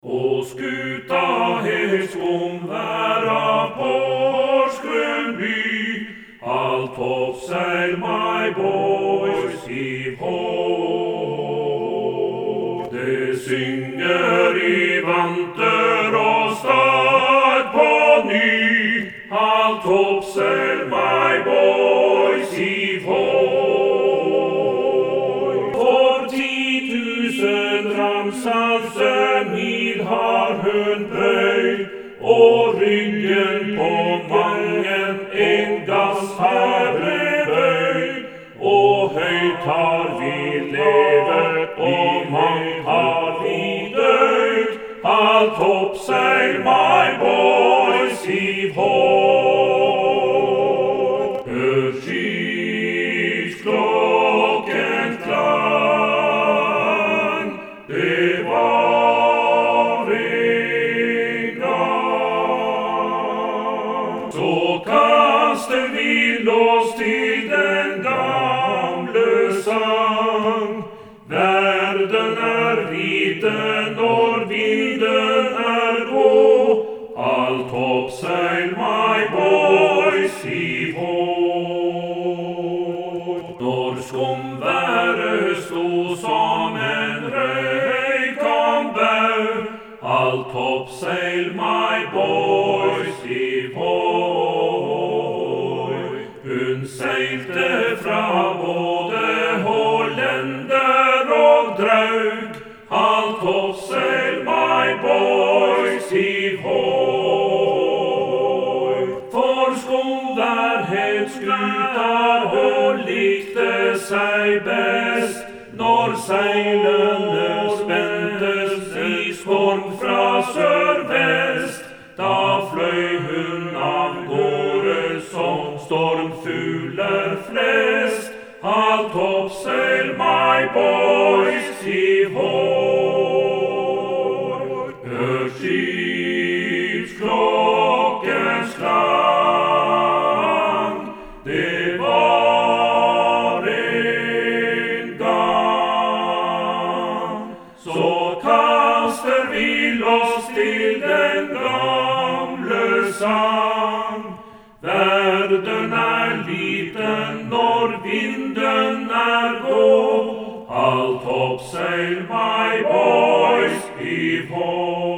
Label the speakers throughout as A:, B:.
A: Og skuta het skumvær av Porsgrunn by, alt toppseil my boys hiv hå. Det synger i vanter og stad på ny, alt toppseil my boys hiv hå. For 10.000 ramsalse mil har hun bøyd, og ryggen på mangen en gass har bøyd. Og høyt har vi levet, og mang har vi døyd, alt toppseil my boys hiv hå. Hør skipsklokken klang, det var en gang. Så kaster vi lås til den gamle sang. Verden er liten når vinden er god, alt toppseil my boys hiv hå. Når skumværet sto som en røykom bau, alt toppseil my boys hiv hå. Hun seilte fra både hollender og draug, alt toppseil my boys hiv hå. For skumvær het skutar og likte seg best, når seilene spentes i storm fra sørvest. Da fløy hun av gårde som stormfugler flest, alt toppseil my boys hiv hå. Hør skipsklokkens klang, det var en gang. Så kaster vi loss til den gamle sang. Verden er liten når vinden er god, alt toppseil my boys hiv hå.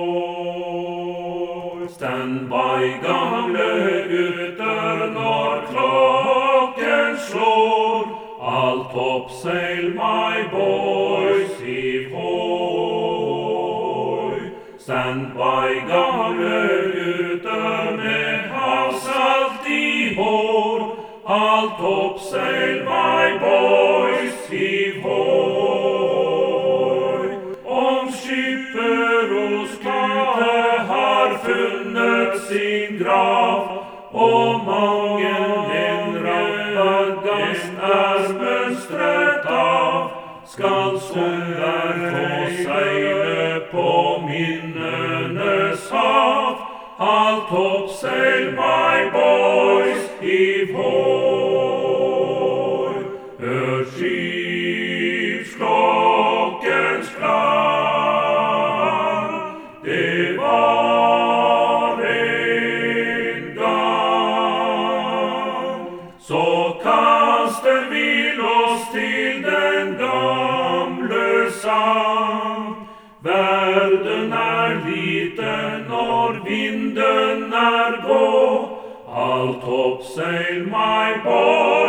A: Stand by, gamle gutter, når klokken slår, alt toppseil my boys hiv hå. Stand by, gamle gutter, med havsalt i hår, alt toppseil my boys hiv hå. Om skipper og skute har funnet sin grav, og mangen en rampagast er mønstret av, skal skumvær få seile på minnenes hav, alt toppseil my boys hiv hå. Hør skipsklokkens klang, det var en gang. Så kaster vi loss til den gamle sang. Verden er liten når vinden er god, alt toppseil my boys